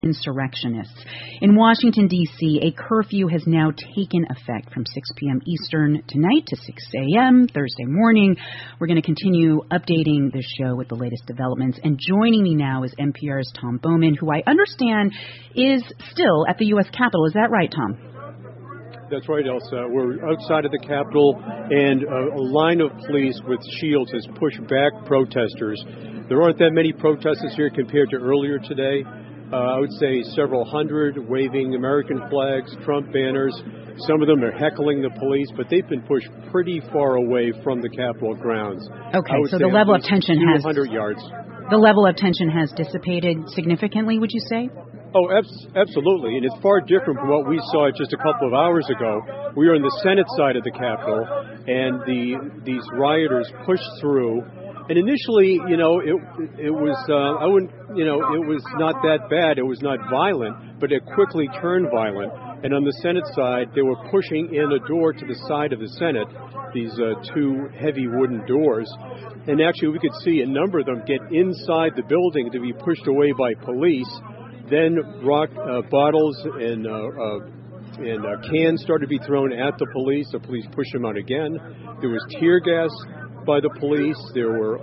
insurrectionists. In Washington, D.C., a curfew has now taken effect from 6 p.m. Eastern tonight to 6 a.m. Thursday morning. We're going to continue updating the show with the latest developments. And joining me now is NPR's Tom Bowman, who I understand is still at the U.S. Capitol. Is that right, Tom? That's right, Elsa. We're outside of the Capitol, and a line of police with shields has pushed back protesters. There aren't that many protesters here compared to earlier today. I would say several hundred waving American flags, Trump banners. Some of them are heckling the police, but they've been pushed pretty far away from the Capitol grounds. Okay, so the level of tension has 200 yards. The level of tension has dissipated significantly, would you say? Oh, absolutely, and it's far different from what we saw just a couple of hours ago. We were on the Senate side of the Capitol, and these rioters pushed through. And initially, it was it was not that bad. It was not violent, but it quickly turned violent. And on the Senate side, they were pushing in a door to the side of the Senate, these two heavy wooden doors. And actually, we could see a number of them get inside the building to be pushed away by police. Then rock bottles and cans started to be thrown at the police. The police pushed them out again. There was tear gas by the police. There were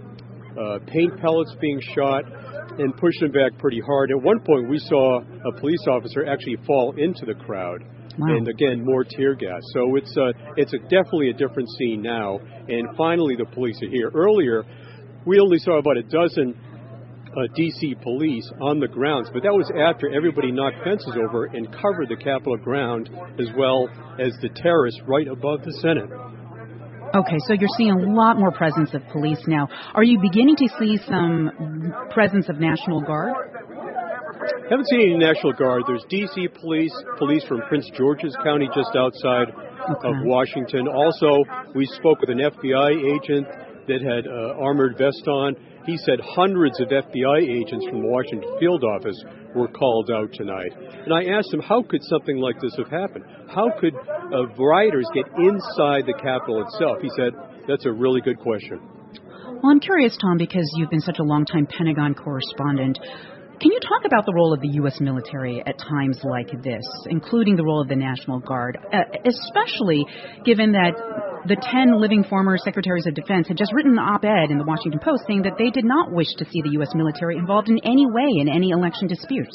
paint pellets being shot and pushed them back pretty hard. At one point, we saw a police officer actually fall into the crowd. Wow. And again, more tear gas. So it's definitely a different scene now. And finally, the police are here. Earlier, we only saw about a dozen D.C. police on the grounds, but that was after everybody knocked fences over and covered the Capitol ground as well as the terrace right above the Senate. Okay, so you're seeing a lot more presence of police now. Are you beginning to see some presence of National Guard? Haven't seen any National Guard. There's D.C. police from Prince George's County just outside of Washington. Also, we spoke with an FBI agent that had armored vest on. He said hundreds of FBI agents from the Washington field office were called out tonight. And I asked him, how could something like this have happened? How could rioters get inside the Capitol itself? He said, that's a really good question. Well, I'm curious, Tom, because you've been such a longtime Pentagon correspondent. Can you talk about the role of the U.S. military at times like this, including the role of the National Guard, especially given that the 10 living former secretaries of defense had just written an op-ed in the Washington Post saying that they did not wish to see the U.S. military involved in any way in any election disputes?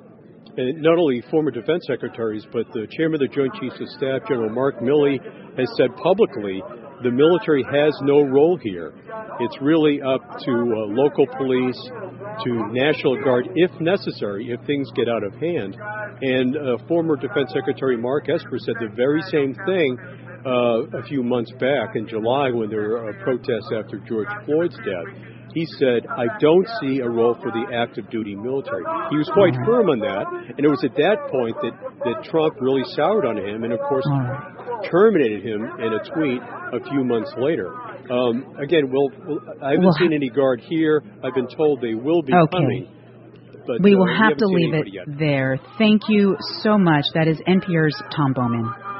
And not only former defense secretaries, but the chairman of the Joint Chiefs of Staff, General Mark Milley, has said publicly the military has no role here. It's really up to local police, to National Guard, if necessary, if things get out of hand. And former Defense Secretary Mark Esper said the very same thing a few months back in July when there were protests after George Floyd's death. He said, I don't see a role for the active duty military. He was quite firm on that, and it was at that point that Trump really soured on him and, of course, terminated him in a tweet a few months later. Again, I haven't seen any guard here. I've been told they will be coming. But we will have to leave it there. Thank you so much. That is NPR's Tom Bowman.